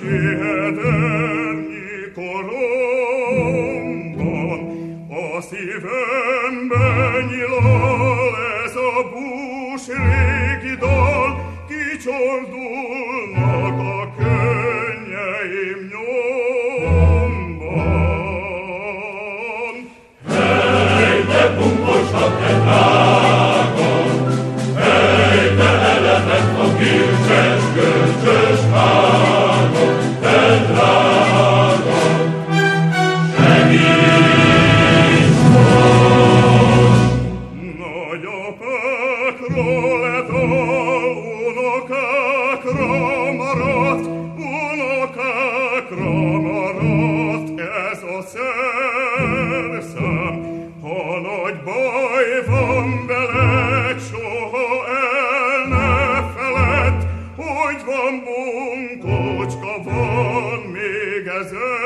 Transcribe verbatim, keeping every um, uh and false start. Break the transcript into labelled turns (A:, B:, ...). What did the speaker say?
A: edzernyi koromban, a szívemben nyilal ez a bús régi dal, kicsordulnak a könnyeim nyomban.
B: Hey, te bumbosak, te drágon, hey, te elemet a kircses, görcsös hágon, te drágon, segíts most!
A: Nagyapákról lett dal, unokákra maradt, unokákra maradt ez a szerszám. Ha nagy baj van veled, soha el ne feledd, hogy van bunkócska, van még ezer.